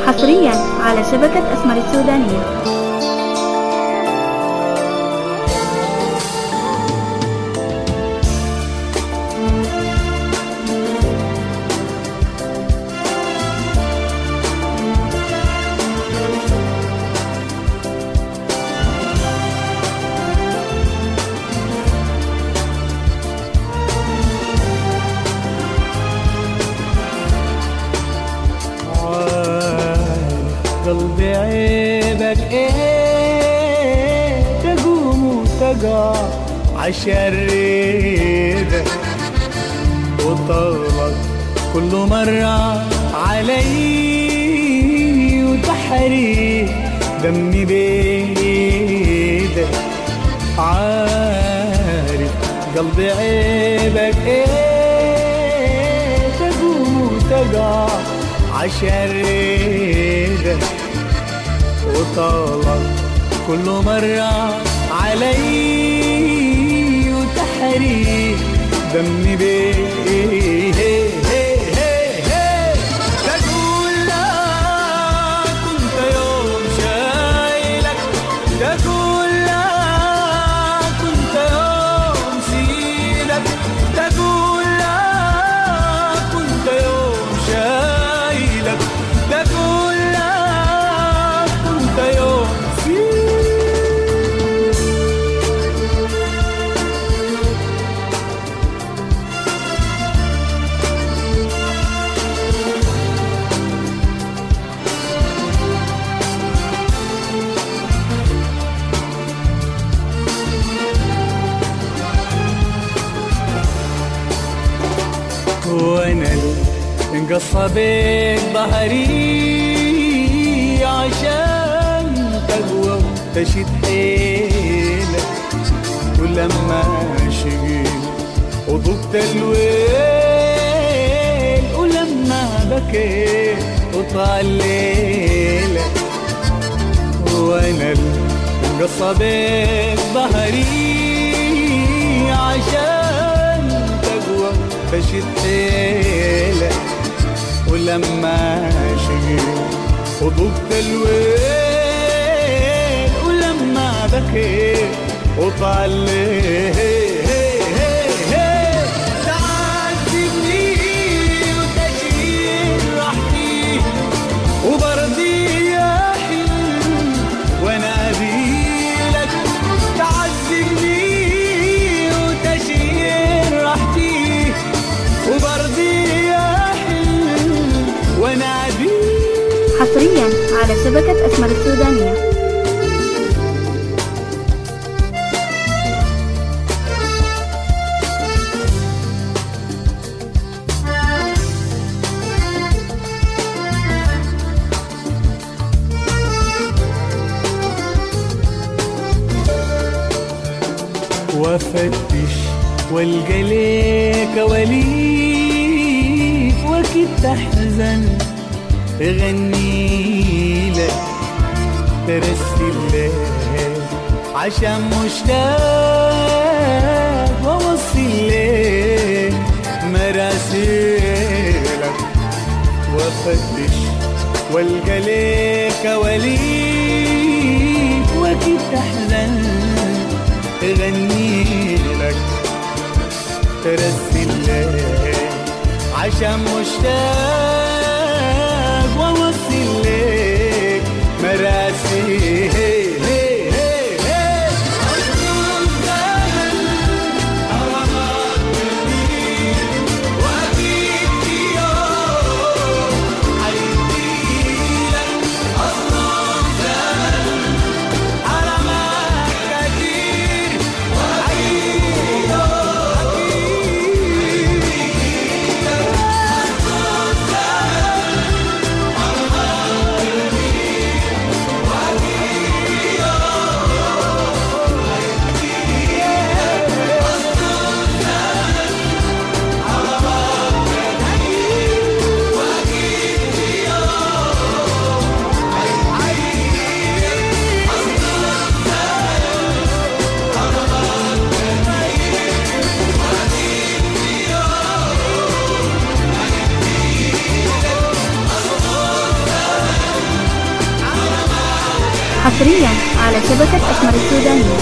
حصريا على شبكة أسمر السودانية. قلبي عيبك ايه تقوم وتقع عشريدك وطلق كل مرة علي وتحريك دمي بيدك. عارف قلبي عيبك ايه تقوم وتقع عشريدك وطلق كل مرة علي وتحريك دمي بيه. تقول لا كنت يوم شايلك، تقول لا كنت يوم سيدك، تقول لا كنت يوم شايلك، تقول لا كنت يوم وانا انقصى بيك ظهري عشان تقوى وتشد حيلك. ولما شقيت وضبت الويل ولما بكيت وطال ليلك، وانا انقصى بيك ظهري عشان تقوى تشد حيلك. ولما شقيت وضبت الويل ولما بكيت وطال تعذبني وتشيل راحتي وبرضي يا حلم واناديلك. تعذبني وتشيل راحتي وبرضي حصريا على شبكة أسمر السودانية. وافتش والقى ليك وليك وكنت تحزن اغني لك ترسل لك عشان مشتاق واوصل لك مراسيلك. وافتش والقى ليك وليك وكنت تحزن اغني لك ترسل لك عشان مشتاق واوصل لك مراسيل. حصريا على شبكة أسمر السودانية.